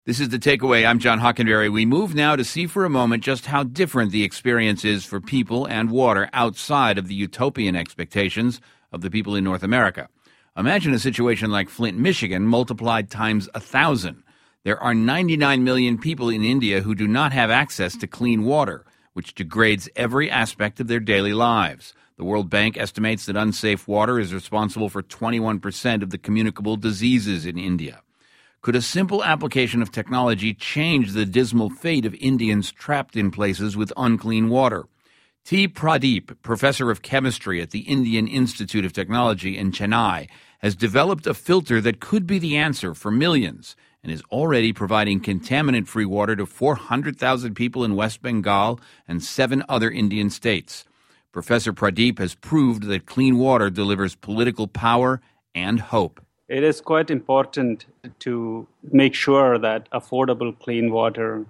This is The Takeaway. I'm John Hockenberry. We move now to see for a moment just how different the experience is for people and water outside of the utopian expectations of the people in North America. Imagine a situation like Flint, Michigan, multiplied times 1,000. There are 99 million people in India who do not have access to clean water, which degrades every aspect of their daily lives. The World Bank estimates that unsafe water is responsible for 21% of the communicable diseases in India. Could a simple application of technology change the dismal fate of Indians trapped in places with unclean water? T. Pradeep, professor of chemistry at the Indian Institute of Technology in Chennai, has developed a filter that could be the answer for millions and is already providing contaminant-free water to 400,000 people in West Bengal and 7 other Indian states. Professor Pradeep has proved that clean water delivers political power and hope. It is quite important to make sure that affordable clean water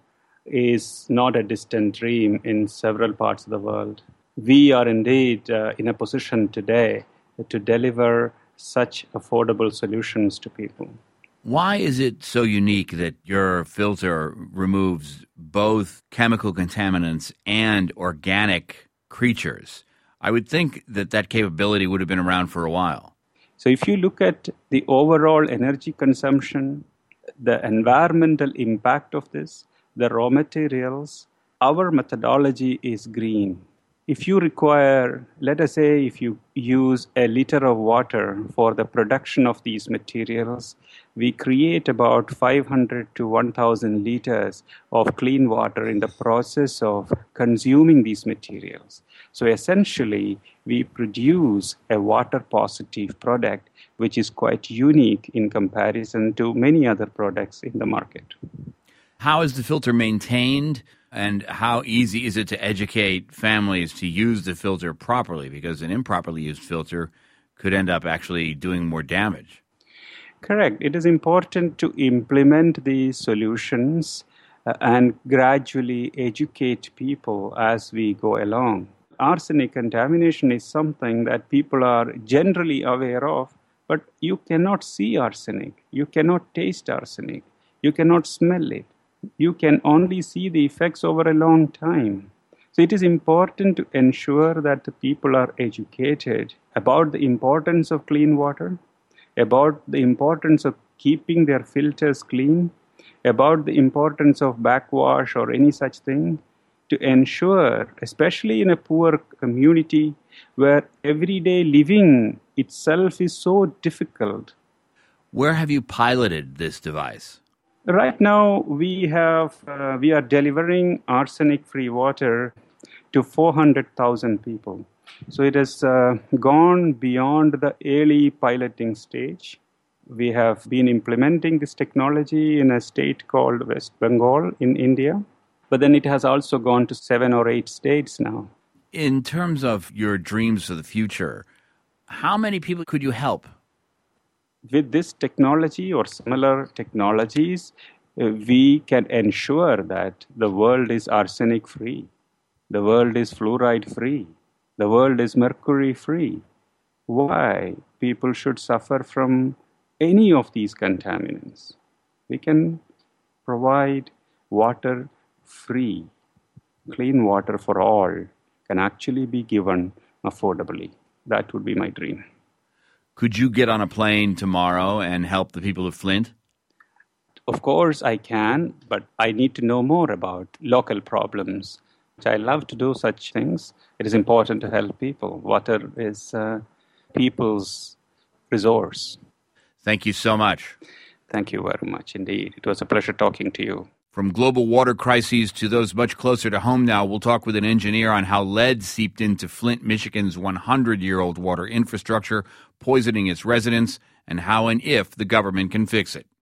is not a distant dream in several parts of the world. We are indeed in a position today to deliver such affordable solutions to people. Why is it so unique that your filter removes both chemical contaminants and organic creatures? I would think that capability would have been around for a while. So if you look at the overall energy consumption, the environmental impact of this, the raw materials, our methodology is green. If you require, let us say, if you use a liter of water for the production of these materials, we create about 500 to 1,000 liters of clean water in the process of consuming these materials. So essentially, we produce a water-positive product, which is quite unique in comparison to many other products in the market. How is the filter maintained, and how easy is it to educate families to use the filter properly? Because an improperly used filter could end up actually doing more damage. Correct. It is important to implement these solutions and gradually educate people as we go along. Arsenic contamination is something that people are generally aware of, but you cannot see arsenic. You cannot taste arsenic. You cannot smell it. You can only see the effects over a long time. So it is important to ensure that the people are educated about the importance of clean water, about the importance of keeping their filters clean, about the importance of backwash or any such thing, to ensure, especially in a poor community where everyday living itself is so difficult. Where have you piloted this device? Right now, we are delivering arsenic-free water to 400,000 people. So it has gone beyond the early piloting stage. We have been implementing this technology in a state called West Bengal in India. But then it has also gone to 7 or 8 states now. In terms of your dreams for the future, how many people could you help? With this technology or similar technologies, we can ensure that the world is arsenic-free, the world is fluoride-free, the world is mercury-free. Why people should suffer from any of these contaminants? We can provide water-free, clean water for all can actually be given affordably. That would be my dream. Could you get on a plane tomorrow and help the people of Flint? Of course I can, but I need to know more about local problems. I love to do such things. It is important to help people. Water is people's resource. Thank you so much. Thank you very much indeed. It was a pleasure talking to you. From global water crises to those much closer to home now, we'll talk with an engineer on how lead seeped into Flint, Michigan's 100-year-old water infrastructure, poisoning its residents, and how and if the government can fix it.